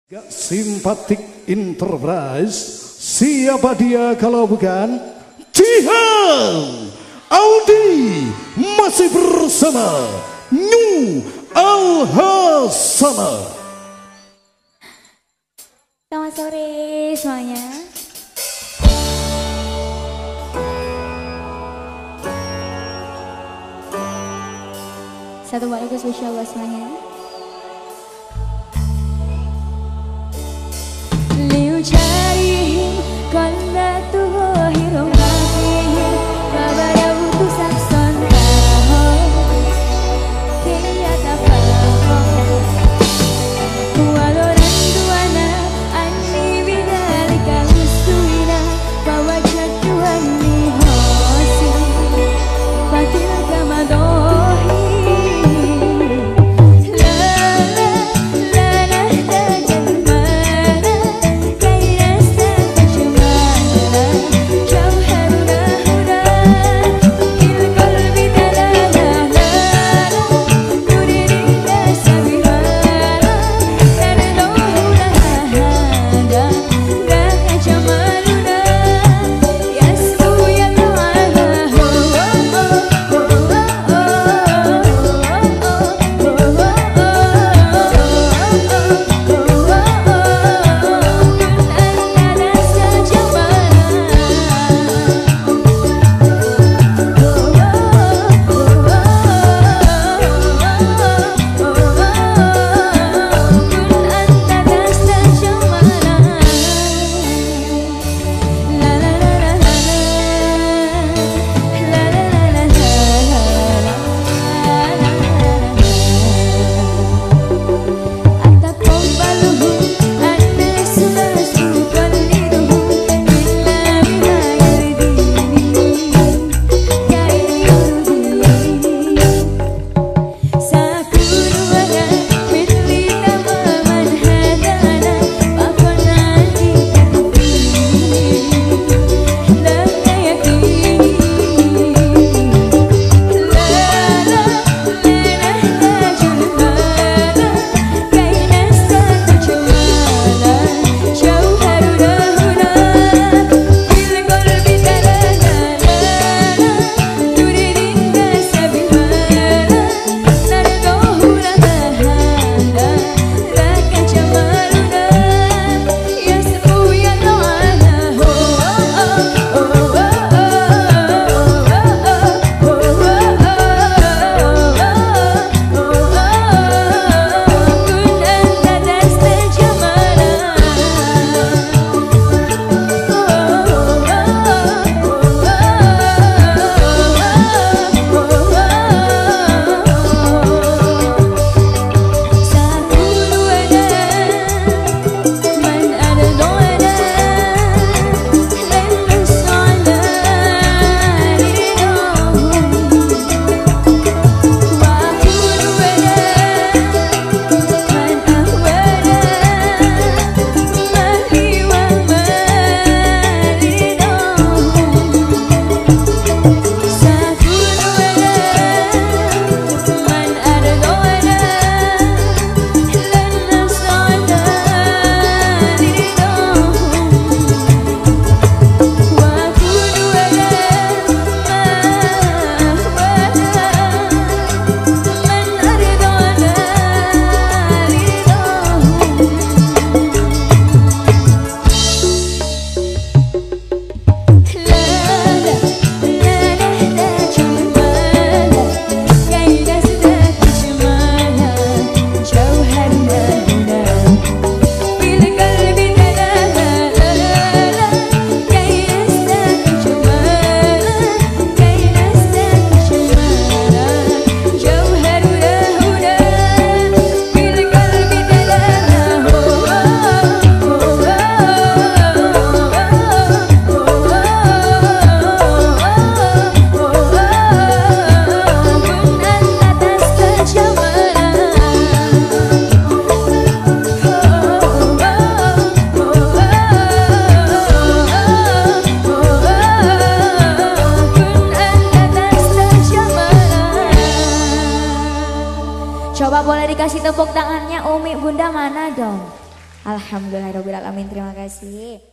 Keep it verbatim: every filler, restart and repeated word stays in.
Gak simpatik Enterprise, siapa dia kalau bukan Jihan Audi, masih bersama New Al-Hasana. Selamat sore semuanya. Satu lagu spesial buat semuanya. Liu cari kala tuh hiro mati kabara butuh sakson taho kaya tak paham waloran duana ani bidalika hustuina bawa jatuhan ni hosi batil kamadohi. Coba boleh dikasih tepuk tangannya Umi Bunda mana dong? Alhamdulillahirobbilalamin. Terima kasih.